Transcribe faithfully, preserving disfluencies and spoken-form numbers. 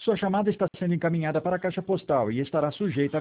Sua chamada está sendo encaminhada para a caixa postal e estará sujeita a